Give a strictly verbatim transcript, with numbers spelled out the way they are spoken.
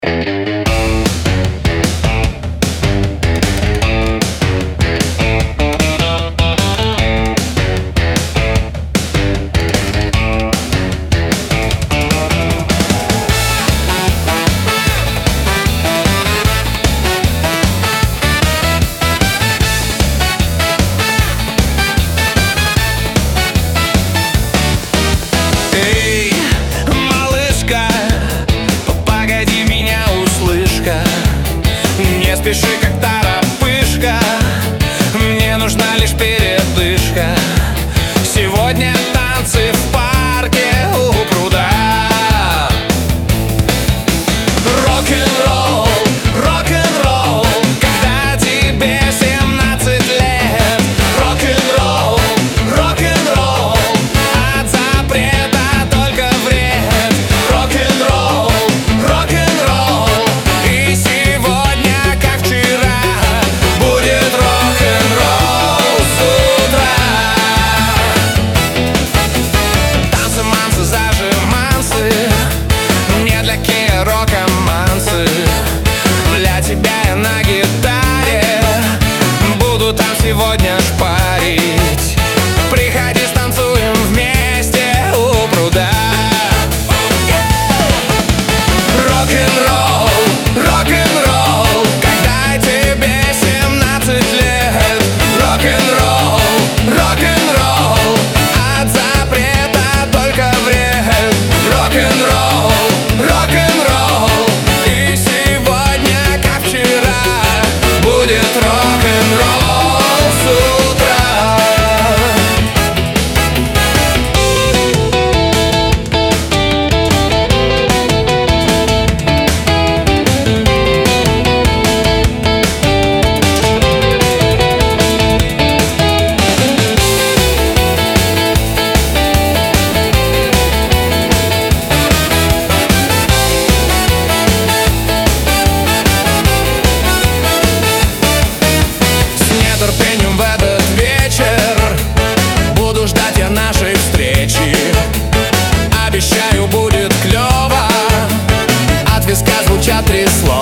Не спеши, как торопышка, мне нужна лишь передышка. Сегодня танцы в парке у пруда. Рок-н-ролл, рок-н-ролл, когда тебе семнадцать лет. Рок-н-ролл, рок-н-ролл, от запрета только вред. Рок-н-ролл, рок-н-ролл, и сегодня будет рок-н-ролл с утра. Танцы-манцы, зажиманцы, не для кея рок-оманцы. Для тебя я на гитаре буду там сегодня шпарить. Приходи, станцуем вместе у пруда. Рок-н-ролл, рок-н-ролл, когда тебе семнадцать лет. Рок-н-ролл, рок-н-ролл, от запрета только вред. Рок-н-ролл, рок-н-ролл, и сегодня, как вчера, будет рок-н-ролл с утра. Терпением в этот вечер буду ждать я нашей встречи. Обещаю, будет клево. От виска звучат три слова.